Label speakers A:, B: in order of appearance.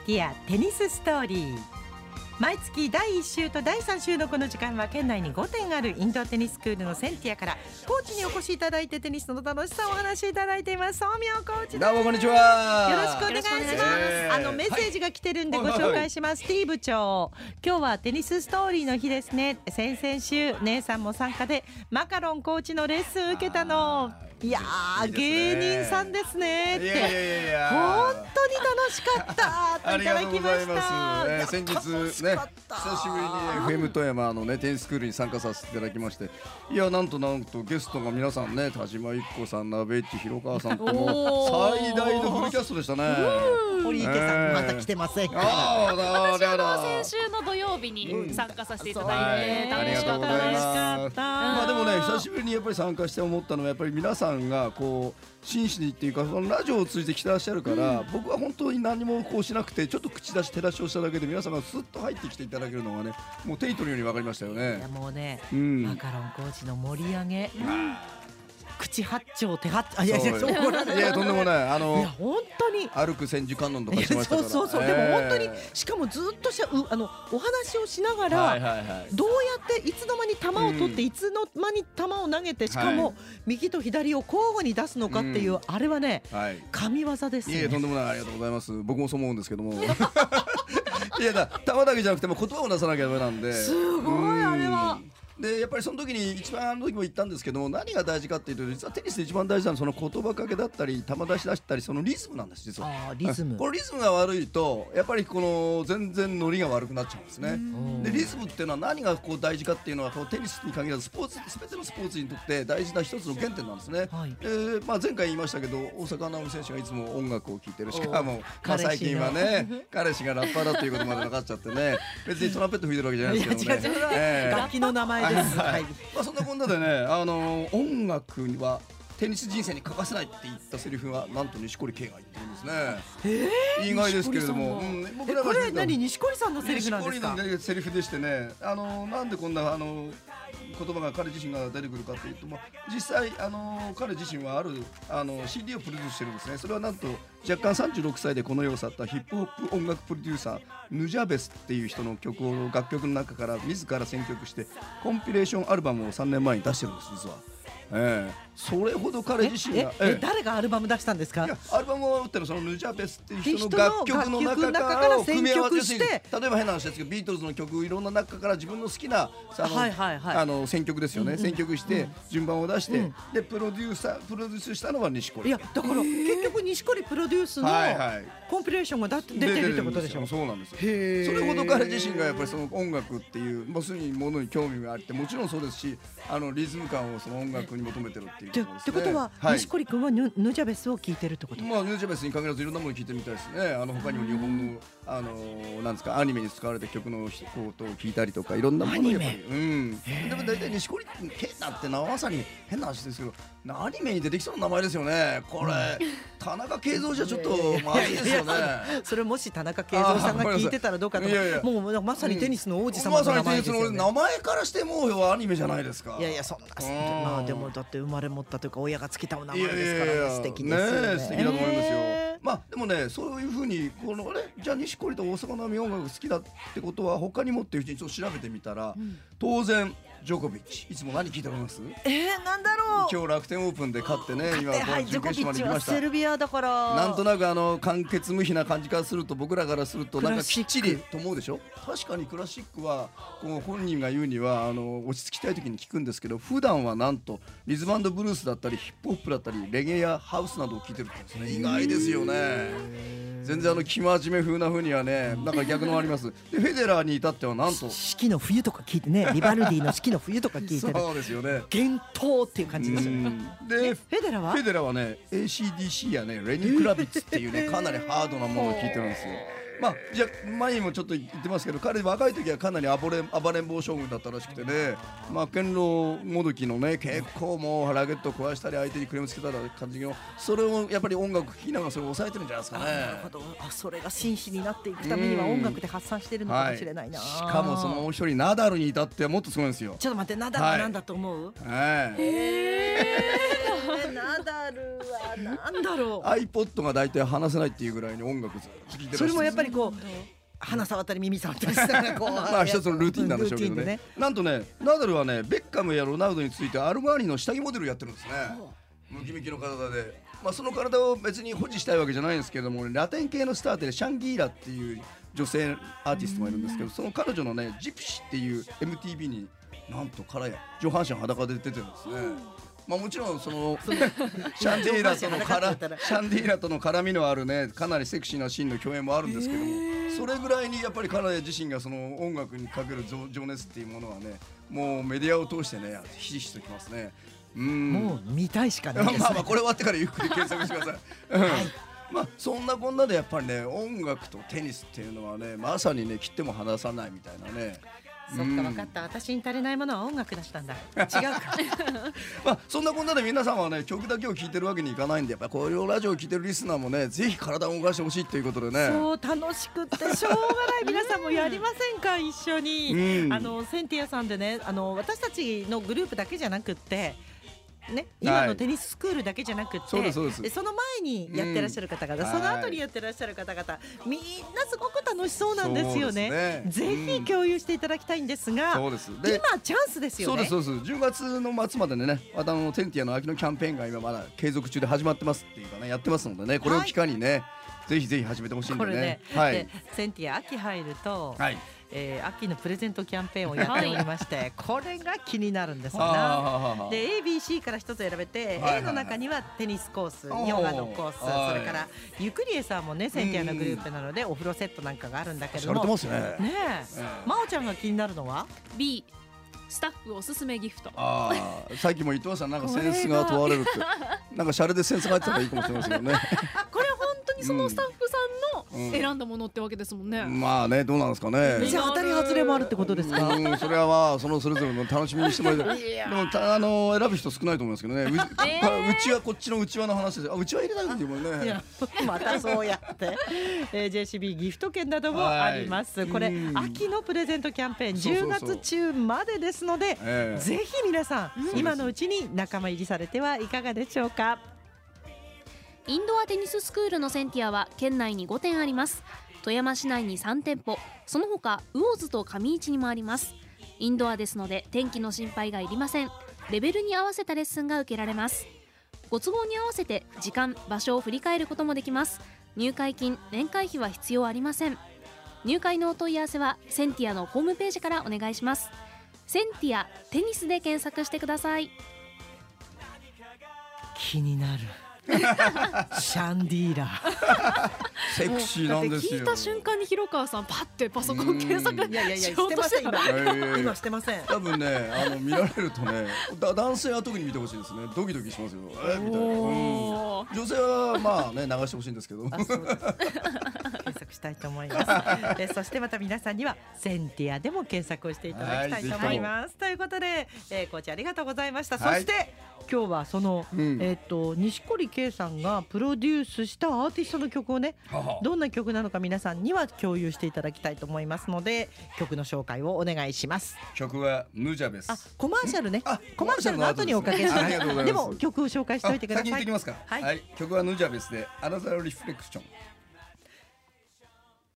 A: ディアテニスストーリー。毎月第1週と第3週のこの時間は県内に5店あるインドアテニススクールのセンティアからコーチにお越しいただいてテニスの楽しさをお話しいただいています。宗明コーチです。
B: どうもこんにちは。
A: よろしくお願いします。メッセージが来てるんでご紹介します。スティーブ長、今日はテニスストーリーの日ですね。先々週姉さんも参加でマカロンコーチのレッスン受けたの。いやー、芸人さんですねって。本当に楽しかったといただきました。
B: 先日ね、久しぶりに FM 富山のねテニススクールに参加させていただきまして、いやなんとゲストが皆さんね、田島一子さん、ナベッチ、広川さんとも最大のフルキャストでしたね。
A: 堀池さんまた来てませんか。
C: 私は先週の土曜日に参加させていただいて楽しかった。
B: まあでもね、久しぶりにやっぱり参加して思ったのは、やっぱり皆さんがこう真摯にっていうか、そのラジオを通じて来てらっしゃるから、僕は本当に何もこうしなくて、ちょっと口出し照らしをしただけで皆さんがスッと入ってきていただけるのがね、もう手に取るように分かりましたよね。
A: いやもうね、マカロンコーチの盛り上げ、口八丁手八丁、いや
B: とんでもない、
A: いや本当に
B: 歩く千手観音とかしましたから。
A: そうでも本当に、しかもずっとお話をしながら、どうやっていつの間に球を取って、いつの間に球を投げて、しかも右と左を交互に出すのかっていう、あれはね、神業ですね。
B: いやとんでもない、ありがとうございます。僕もそう思うんですけどもいや球だけじゃなくても言葉を出さなきゃダメなんで、
A: すごいあれは。
B: でやっぱりその時に一番時も言ったんですけども、何が大事かっていうと、実はテニスで一番大事なのはその言葉かけだったり球出しだったり、そのリズムなんです。実は
A: リズム、
B: このリズムが悪いとやっぱりこの全然ノリが悪くなっちゃうんですね。でリズムっていうのは何がこう大事かっていうのは、このテニスに限らず全てのスポーツにとって大事な一つの原点なんですね。前回言いましたけど、大坂なおみ選手がいつも音楽を聴いてる、しかも最近はね彼氏がラッパーだということまで分かっちゃってね、別にトランペット吹いてるわけじゃないですけどね、
A: 楽器の名前です。
B: そんなこんなでね、音楽にはテニス人生に欠かせないって言ったセリフはなんと錦織圭が言ってるんですね。意外ですけれども、
A: これ何、錦織さんのセリフなんですか。
B: 錦織のセリフでしてね、なんでこんな言葉が彼自身が出てくるかというと、実際彼自身はあるCD をプロデュースしてるんですね。それはなんと若干36歳でこの世を去ったヒップホップ音楽プロデューサーヌジャベスっていう人の曲を楽曲の中から自ら選曲してコンピレーションアルバムを3年前に出してるんです、実は。それほど彼自身が
A: 誰がアルバム出したんですか。
B: いやアルバムを打ってるそのヌジャベスっていう人の楽曲の中から組み合わせして、例えば変な話ですけど、ビートルズの曲いろんな中から自分の好きな選曲ですよね、選曲して順番を出して、でプロデュースしたのは錦織。
A: いやだから結局錦織プロデュースのコンピレーションが出てるってことでしょ。
B: そうなんですよ。それほど彼自身がやっぱりその音楽っていうものに興味があって、もちろんそうですし、リズム感をその音楽に求めてるっていうことですね。
A: ってことは錦織君はヌジャベスを聴いてるってこと。
B: ヌジャベスに限らずいろんなものを聴いてみたいですね。他にも日本のなんですか、アニメに使われた曲のことを聞いたりとか、いろんなものをやっぱりでも大体錦織圭太ってのはまさに変な話ですけど、アニメに出てきそうな名前ですよね。これ田中圭三じゃちょっとまずいですよね。
A: それもし田中圭三さんが聞いてたらどうかと。もうまさにテニスの王子様の名前ですよね。
B: 名前からしてもうアニメじゃないですか。
A: いやそんな、でもだって生まれ持ったというか親がつけたお名前ですからね。素敵ですよね。
B: 素敵だと思いますよ。でもね、そういうふうにじゃあ錦織と大坂なおみ音楽好きだってことは他にもっていうふうにちょっと調べてみたら、当然ジョコビッチ、いつも何聞いております？
A: なんだろう。
B: 今日楽天オープンで勝ってね、今
A: ジョコビッチはセルビアだから、
B: なんとなく簡潔無比な感じからすると、僕らからするとなんかきっちりと思うでしょ。確かにクラシックはこう本人が言うには落ち着きたい時に聞くんですけど、普段はなんとリズム&ブルースだったりヒップホップだったりレゲエやハウスなどを聞いてるんですね。意外ですよね。全然生真面目風な風にはね、なんか逆のあります。でフェデラーに至ってはなんと
A: 四季の冬とか聞いてね、リバルディの四季の冬とか聞いてる。
B: そうですよね。
A: 幻冬っていう感じですよね。
B: で
A: フェデラは
B: ね ACDC やねレニー・クラビッツっていうねかなりハードなものを聞いてるんですよ。じゃあ前にもちょっと言ってますけど、彼若い時はかなり暴れん坊将軍だったらしくてね、マッケンローもどきのね、結構もうラケット壊したり相手にクレームつけたら感じの、それをやっぱり音楽聴きながらそれを抑えてるんじゃないですかね。
A: なるほど。それが真摯になっていくためには音楽で発散してるのかもしれないな。
B: しかもそのもう一人ナダルに至ってはもっとすごいんですよ。
A: ちょっと待って、ナダルは何だと思う？ナダルはなんだろう。
B: iPod が大体離せないっていうぐらいに音楽ずっと聴いてらっしゃる。
A: それもやっぱりこう鼻触ったり耳触ったりしたらこう
B: まあ一つのルーティンなんでしょうけどね。なんとねナダルはねベッカムやロナウドについてアルマーニの下着モデルやってるんですね。ムキムキの体で、まあ、その体を別に保持したいわけじゃないんですけども、ラテン系のスターでシャンギーラっていう女性アーティストがいるんですけど、その彼女のねジプシっていう MTV になんとからや上半身裸で出てるんですね。まあもちろんそのシャンディーラとの絡みのあるねかなりセクシーなシーンの共演もあるんですけども、それぐらいにやっぱり彼女自身がその音楽にかける情熱っていうものはね、もうメディアを通してねひしひしときますね。
A: もう見たいしかないですね。
B: まあまあこれ終わってからゆっくり検索してください。まあそんなこんなでやっぱりね音楽とテニスっていうのはねまさにね切っても離さないみたいなね。
A: そっか分かった、私に足りないものは音楽だったんだ。違うか。
B: まあそんなこんなで皆さんはね曲だけを聴いてるわけにいかないんで、やっぱこういうラジオを聴いてるリスナーもねぜひ体を動かしてほしいということでね。
A: そう楽しくってしょうがない。皆さんもやりませんか一緒に。センティアさんでね私たちのグループだけじゃなくってね、今のテニススクールだけじゃなくて、その前にやってらっしゃる方々、その後にやってらっしゃる方々、みんなすごく楽しそうなんですよね。ぜひ共有していただきたいんですが、今チャンスですよね。
B: そうです10月の末までね、テンティアの秋のキャンペーンが今まだ継続中で始まってますっていうかね、やってますのでね、これを機会にね、ぜひぜひ始めてほしいんでね。
A: センティア秋入ると秋のプレゼントキャンペーンをやっておりまして、これが気になるんですな。で ABC から一つ選べて、A の中にはテニスコース、ヨガのコース、それからゆくりえさんもねセンティアのグループなのでお風呂セットなんかがあるんだけども、ねえ真央ちゃんが気になるのは
C: B、スタッフおすすめギフト。
B: さっきも伊藤さんなんかセンスが問われるってなんかシャレでセンスが入ってたらいいかもしれませんよね。
C: これ本当にそのスタッフさんの選んだものってわけですもんね。
B: まあね、どうなんですかね。
A: じゃあ当たり外れもあるってことですか。
B: それはまあそれぞれの楽しみにしてもらえて、でも選ぶ人少ないと思いますけどね。うちはこっちのうちわの話で、うちわ入れないんだよね。
A: またそうやってJCB ギフト券などもあります。これ秋のプレゼントキャンペーン10月中までですので、ぜひ皆さん今のうちに仲間入りされてはいかがでしょうか。
C: インドアテニススクールのセンティアは県内に5店あります。富山市内に3店舗、その他魚津と上市にもあります。インドアですので天気の心配がいりません。レベルに合わせたレッスンが受けられます。ご都合に合わせて時間場所を振り返ることもできます。入会金年会費は必要ありません。入会のお問い合わせはセンティアのホームページからお願いします。センティアテニスで検索してください。
A: 気になるシャンディーラ
B: セクシーなんですよ。
C: 聞いた瞬間に広川さんパッてパソコン検索しようとして
A: 今してません。
B: 多分ね見られるとね男性は特に見てほしいですね。ドキドキしますよ。みたいな。女性はまあね流してほしいんですけど
A: 検索したいと思います。そしてまた皆さんにはセンティアでも検索をしていただきたいと思います。ということでコーチありがとうございました。そして今日はその錦織圭さんがプロデュースしたアーティストの曲をね、どんな曲なのか皆さんには共有していただきたいと思いますので、曲の紹介をお願いします。
B: 曲はヌジャベス。
A: コマーシャルね。コマーシャルの後におかけします。でも曲を紹介しておいてください。
B: 先に言ってきますか。はい。曲はヌジャベスでアナザーリフレクション。